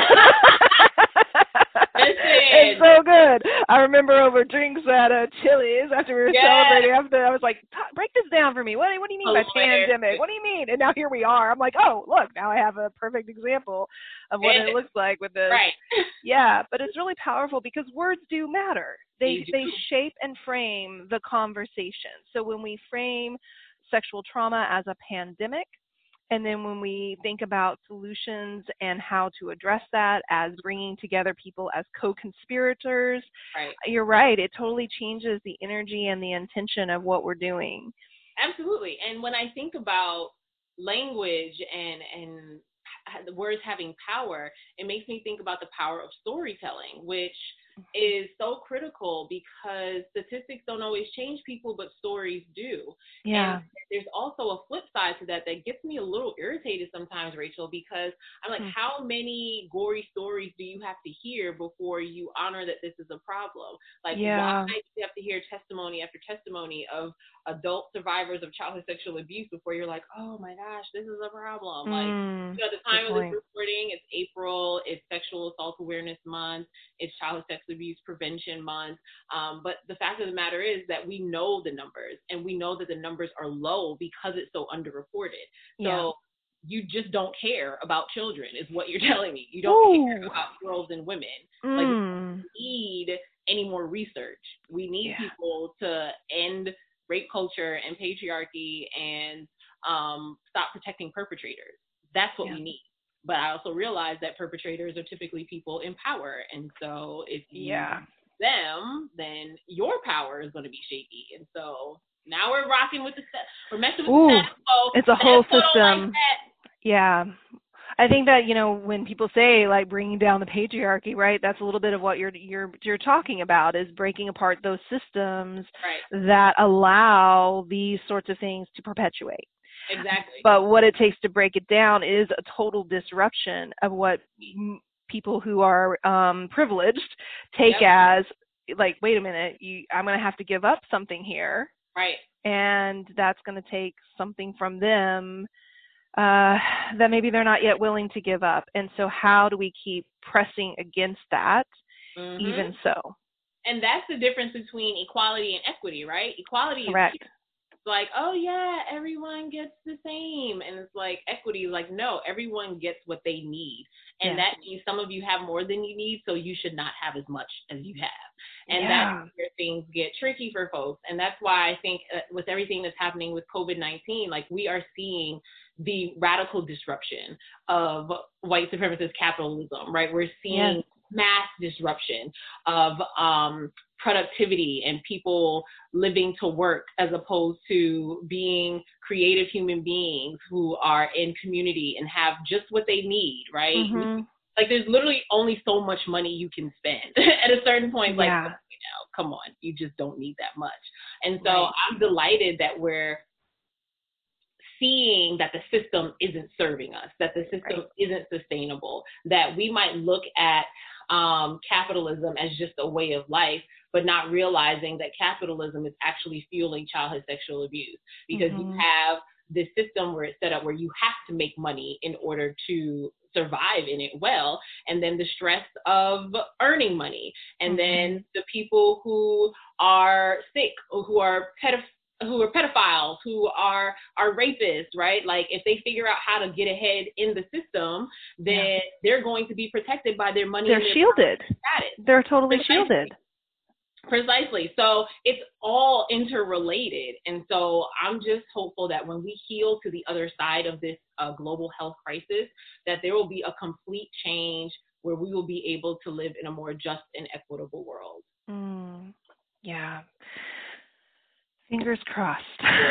It's so good. I remember over drinks at Chili's after we were celebrating. I was like, break this down for me. What do you mean by pandemic? What do you mean? And now here we are. I'm like, oh, look, now I have a perfect example of what it looks like with this. Right. Yeah, but it's really powerful because words do matter. They shape and frame the conversation. So when we frame sexual trauma as a pandemic, and then when we think about solutions and how to address that as bringing together people as co-conspirators, You're right. It totally changes the energy and the intention of what we're doing. Absolutely. And when I think about language and the words having power, it makes me think about the power of storytelling, which is so critical because statistics don't always change people, but stories do. Yeah. And there's also a flip side to that gets me a little irritated sometimes, Rachel, because I'm like, how many gory stories do you have to hear before you honor that this is a problem? Like, why do you have to hear testimony after testimony of adult survivors of childhood sexual abuse before you're like, oh my gosh, this is a problem? Like, at the time of this recording, it's April, it's Sexual Assault Awareness Month, it's Childhood Sexual Abuse Prevention Month. But the fact of the matter is that we know the numbers, and we know that the numbers are low because it's so underreported. So you just don't care about children is what you're telling me. You don't care about girls and women. Like, we don't need any more research. We need people to end rape culture and patriarchy and stop protecting perpetrators. That's what we need. But I also realize that perpetrators are typically people in power. And so if you use them, then your power is going to be shaky. And so now we're rocking with we're messing with the status quo. It's a whole system. Yeah. I think that, when people say like bringing down the patriarchy, right, that's a little bit of what you're talking about, is breaking apart those systems that allow these sorts of things to perpetuate. Exactly. But what it takes to break it down is a total disruption of what people who are privileged take as, like, wait a minute, I'm going to have to give up something here. Right. And that's going to take something from them that maybe they're not yet willing to give up. And so how do we keep pressing against that even so? And that's the difference between equality and equity, right? Equality Correct. is like, oh yeah, everyone gets the same. And it's like equity, like, no, everyone gets what they need. And that means some of you have more than you need, so you should not have as much as you have. And that's where things get tricky for folks. And that's why I think with everything that's happening with COVID-19, like, we are seeing the radical disruption of white supremacist capitalism, right? We're seeing mass disruption of productivity and people living to work as opposed to being creative human beings who are in community and have just what they need, right? Like, there's literally only so much money you can spend at a certain point. Like, come on, you just don't need that much. And so I'm delighted that we're seeing that the system isn't serving us, that the system isn't sustainable, that we might look at capitalism as just a way of life, but not realizing that capitalism is actually fueling childhood sexual abuse, because you have this system where it's set up where you have to make money in order to survive in it well, and then the stress of earning money, and then the people who are sick, who are pedophiles, who are rapists, right? Like, if they figure out how to get ahead in the system, then they're going to be protected by their money. They're shielded. They're totally shielded. Precisely. So it's all interrelated. And so I'm just hopeful that when we heal to the other side of this global health crisis, that there will be a complete change where we will be able to live in a more just and equitable world. Yeah. Fingers crossed.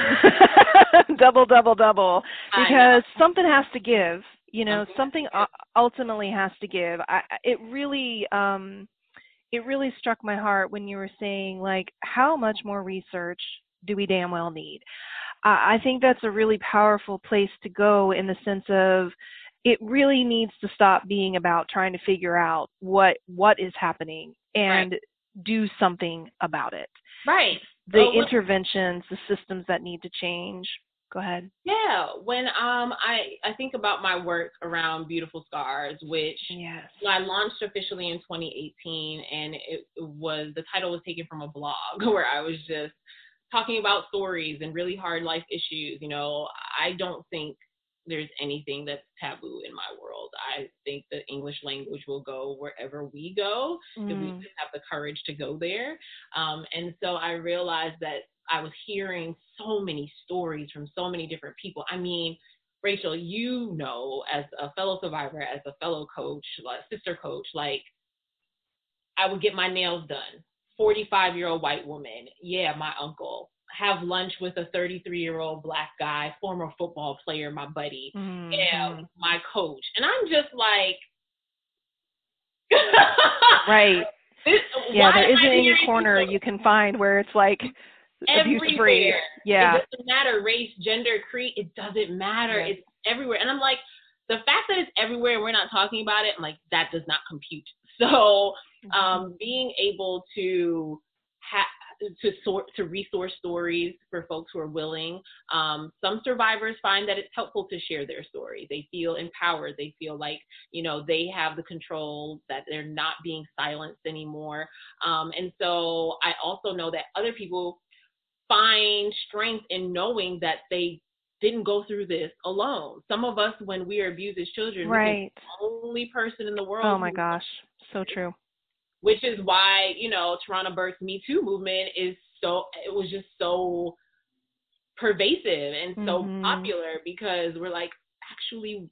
Double. Because something has to give, something ultimately has to give. It really struck my heart when you were saying, like, how much more research do we damn well need? I think that's a really powerful place to go, in the sense of it really needs to stop being about trying to figure out what is happening and do something about it. Right. The interventions, the systems that need to change. Go ahead. Yeah. When I think about my work around Beautiful Scars, which I launched officially in 2018, and the title was taken from a blog where I was just talking about stories and really hard life issues. You know, I don't think there's anything that's taboo in my world. I think the English language will go wherever we go if we just have the courage to go there. And so I realized that I was hearing so many stories from so many different people. I mean, Rachel, you know, as a fellow survivor, as a fellow coach, like sister coach, like I would get my nails done. 45-year-old white woman. Yeah, my uncle. Have lunch with a 33-year-old black guy, former football player, my buddy. Yeah, my coach. And I'm just like, right. There isn't any corner you can find where it's like abuse free. Yeah. It doesn't matter, race, gender, creed, it doesn't matter. Yeah. It's everywhere. And I'm like, the fact that it's everywhere and we're not talking about it, I'm like, that does not compute. So being able to resource stories for folks who are willing. Some survivors find that it's helpful to share their story. They feel empowered. They feel like, you know, they have the control, that they're not being silenced anymore. And so I also know that other people find strength in knowing that they didn't go through this alone. Some of us, when we are abused as children, we're the only person in the world. Oh my gosh, so true. Which is why, you know, Toronto Birth's Me Too movement it was just so pervasive and so popular, because we're like, actually,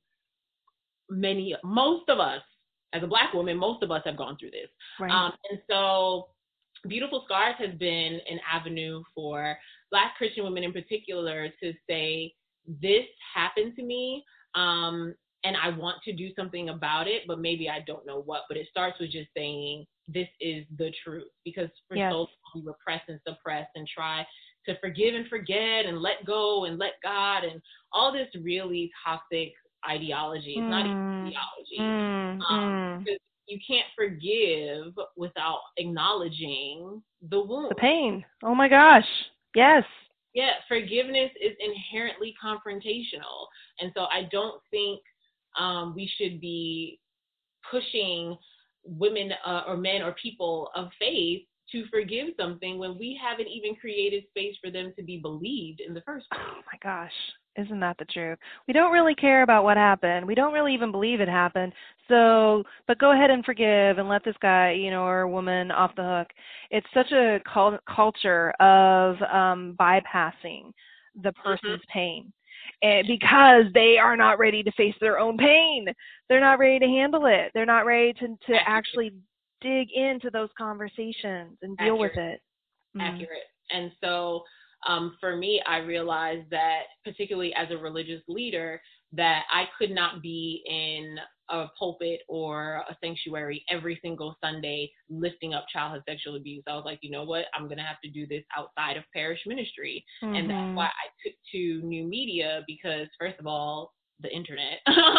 most of us, as a Black woman, most of us have gone through this. Right. And so Beautiful Scars has been an avenue for Black Christian women in particular to say, this happened to me, and I want to do something about it, but maybe I don't know what. But it starts with just saying, this is the truth. Because for so long we repress and suppress and try to forgive and forget and let go and let God and all this really toxic ideology. It's not even ideology. Because you can't forgive without acknowledging the wound. The pain. Oh my gosh. Yes. Yeah, forgiveness is inherently confrontational. And so I don't think we should be pushing women or men or people of faith to forgive something when we haven't even created space for them to be believed in the first place. Oh my gosh. Isn't that the truth? We don't really care about what happened. We don't really even believe it happened. So, but go ahead and forgive and let this guy, you know, or woman off the hook. It's such a culture of bypassing the person's pain. And because they are not ready to face their own pain. They're not ready to handle it. They're not ready to actually dig into those conversations and deal with it. Accurate. And so for me, I realized that, particularly as a religious leader, that I could not be in a pulpit or a sanctuary every single Sunday lifting up childhood sexual abuse. I was like, you know what? I'm going to have to do this outside of parish ministry. And that's why I took to new media, because first of all, the internet,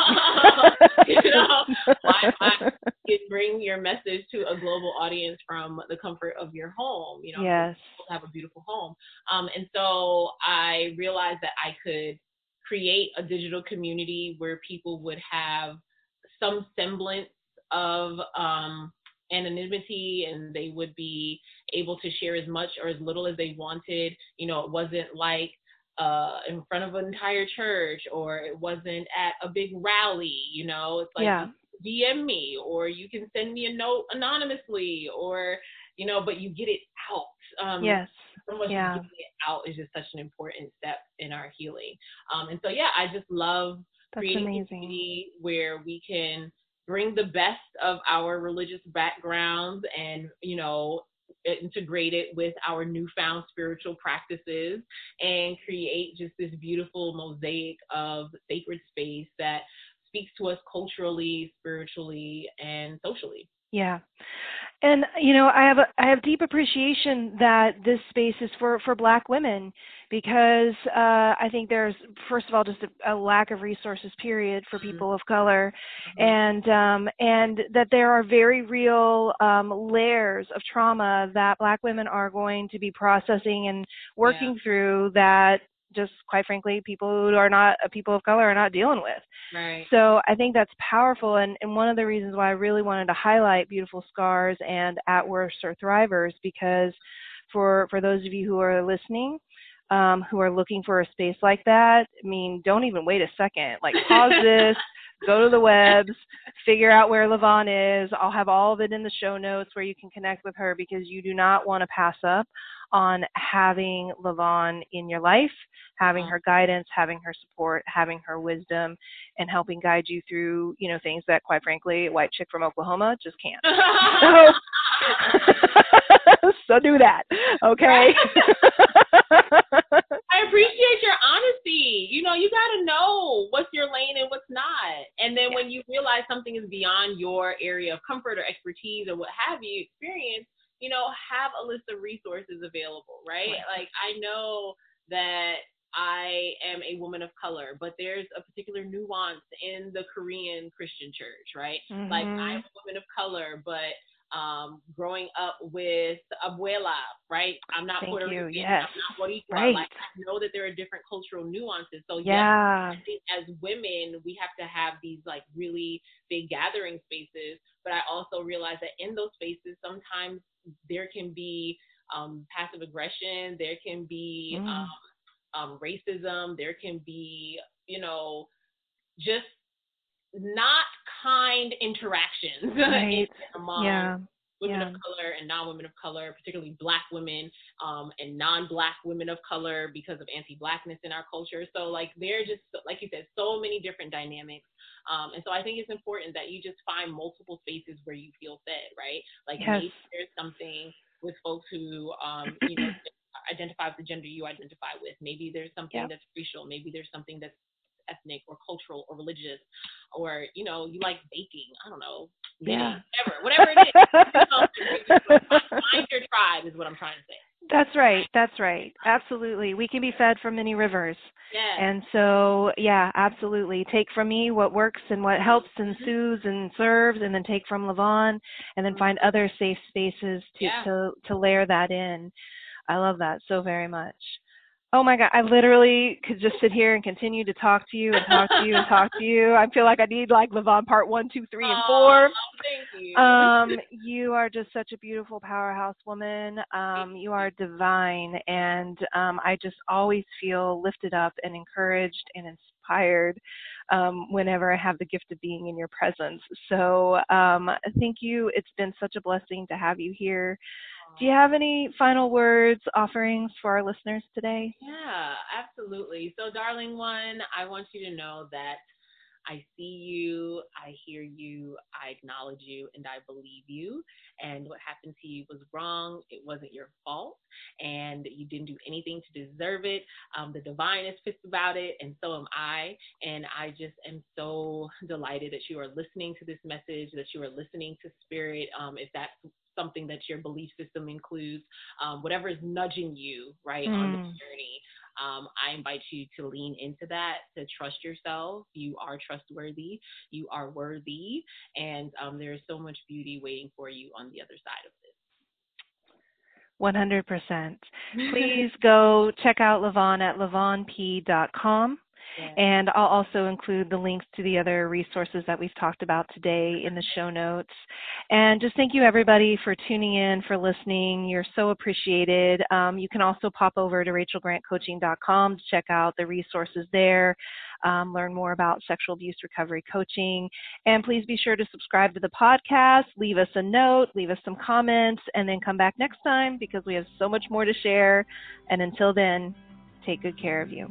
you know, why bring your message to a global audience from the comfort of your home, you know, have a beautiful home. And so I realized that I could create a digital community where people would have some semblance of anonymity, and they would be able to share as much or as little as they wanted. You know, it wasn't like in front of an entire church, or it wasn't at a big rally, you know, it's like DM me, or you can send me a note anonymously, or, you know, but you get it out. So much getting it out is just such an important step in our healing. And so, I just love creating a community where we can bring the best of our religious backgrounds and, you know, integrate it with our newfound spiritual practices and create just this beautiful mosaic of sacred space that speaks to us culturally, spiritually, and socially. Yeah. And I have deep appreciation that this space is for Black women, because I think there's, first of all, just a lack of resources, period, for people of color, and that there are very real layers of trauma that Black women are going to be processing and working through, that just, quite frankly, people who are not people of color are not dealing with. Right. So I think that's powerful, and one of the reasons why I really wanted to highlight Beautiful Scars and At Worst or Thrivers, because for those of you who are listening, who are looking for a space like that, I mean, don't even wait a second. Like, pause this, go to the webs, figure out where LaVon is. I'll have all of it in the show notes where you can connect with her, because you do not want to pass up on having LaVon in your life, having her guidance, having her support, having her wisdom, and helping guide you through, things that, quite frankly, a white chick from Oklahoma just can't. So do that, okay? I appreciate your honesty. You got to know what's your lane and what's not. And then when you realize something is beyond your area of comfort or expertise or what have you experience, have a list of resources available, right? Like, I know that I am a woman of color, but there's a particular nuance in the Korean Christian church, right? Like, I'm a woman of color, but growing up with abuela, right? I'm not Puerto Rican. Yes. I'm not Boricua. Right. Like, I know that there are different cultural nuances. So yeah, I think as women, we have to have these like really big gathering spaces. But I also realize that in those spaces, sometimes there can be passive aggression. There can be racism. There can be, just not kind interactions among women of color and non-women of color, particularly Black women and non-Black women of color, because of anti-Blackness in our culture. So like, there are just, like you said, so many different dynamics. And so I think it's important that you just find multiple spaces where you feel fed, right? Like, maybe there's something with folks who, identify with the gender you identify with. Maybe there's something that's racial. Maybe there's something that's ethnic or cultural or religious, or you like baking, I don't know, whatever it is. Find your tribe is what I'm trying to say. That's right, absolutely. We can be fed from many rivers, and so absolutely, take from me what works and what helps and soothes and serves, and then take from LaVon, and then find other safe spaces to layer that in. I love that so very much. Oh my God, I literally could just sit here and continue to talk to you and talk to you and talk to you. I feel like I need like LaVon part 1, 2, 3, and 4. Thank you. You are just such a beautiful powerhouse woman. You are divine, and I just always feel lifted up and encouraged and inspired whenever I have the gift of being in your presence. So thank you. It's been such a blessing to have you here. Do you have any final words, offerings for our listeners today? Yeah, absolutely. So, darling one, I want you to know that I see you, I hear you, I acknowledge you, and I believe you. And what happened to you was wrong. It wasn't your fault, and you didn't do anything to deserve it. The divine is pissed about it, and so am I. And I just am so delighted that you are listening to this message, that you are listening to Spirit. If that's something that your belief system includes, whatever is nudging you, right, on the journey. I invite you to lean into that, to trust yourself. You are trustworthy. You are worthy. And there is so much beauty waiting for you on the other side of this. 100%. Please go check out LaVon at lavonp.com. And I'll also include the links to the other resources that we've talked about today in the show notes. And just thank you, everybody, for tuning in, for listening. You're so appreciated. You can also pop over to rachelgrantcoaching.com to check out the resources there, learn more about sexual abuse recovery coaching. And please be sure to subscribe to the podcast, leave us a note, leave us some comments, and then come back next time, because we have so much more to share. And until then, take good care of you.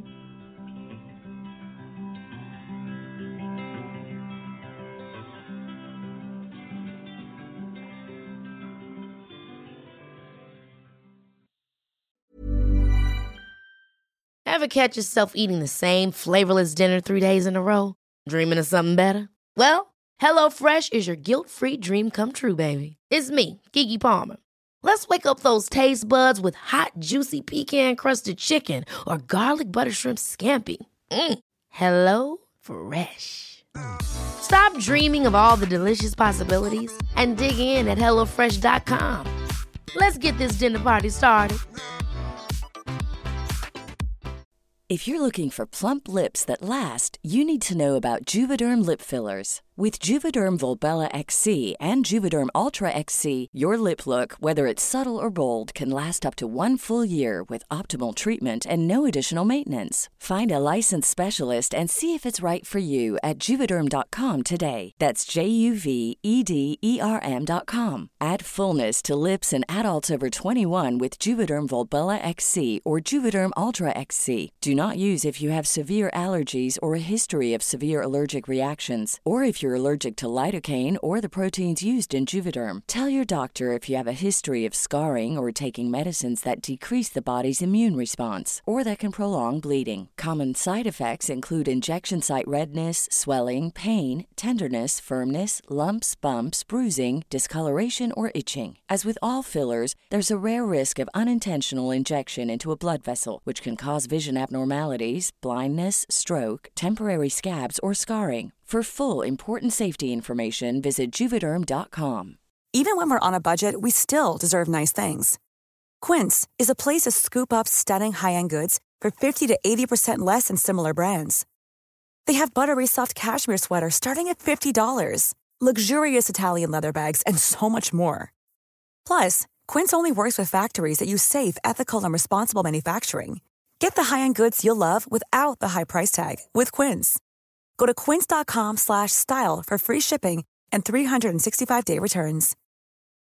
Ever catch yourself eating the same flavorless dinner 3 days in a row? Dreaming of something better? Well, HelloFresh is your guilt-free dream come true, baby. It's me, Keke Palmer. Let's wake up those taste buds with hot, juicy pecan-crusted chicken or garlic butter shrimp scampi. Hello Fresh. Stop dreaming of all the delicious possibilities and dig in at HelloFresh.com. Let's get this dinner party started. If you're looking for plump lips that last, you need to know about Juvederm lip fillers. With Juvederm Volbella XC and Juvederm Ultra XC, your lip look, whether it's subtle or bold, can last up to 1 full year with optimal treatment and no additional maintenance. Find a licensed specialist and see if it's right for you at Juvederm.com today. That's JUVEDERM.com. Add fullness to lips in adults over 21 with Juvederm Volbella XC or Juvederm Ultra XC. Do not use if you have severe allergies or a history of severe allergic reactions, or if you're allergic to lidocaine or the proteins used in Juvederm. Tell your doctor if you have a history of scarring or taking medicines that decrease the body's immune response or that can prolong bleeding. Common side effects include injection site redness, swelling, pain, tenderness, firmness, lumps, bumps, bruising, discoloration, or itching. As with all fillers, there's a rare risk of unintentional injection into a blood vessel, which can cause vision abnormalities, blindness, stroke, temporary scabs, or scarring. For full, important safety information, visit Juvederm.com. Even when we're on a budget, we still deserve nice things. Quince is a place to scoop up stunning high-end goods for 50 to 80% less than similar brands. They have buttery soft cashmere sweaters starting at $50, luxurious Italian leather bags, and so much more. Plus, Quince only works with factories that use safe, ethical, and responsible manufacturing. Get the high-end goods you'll love without the high price tag with Quince. Go to quince.com/style for free shipping and 365-day returns.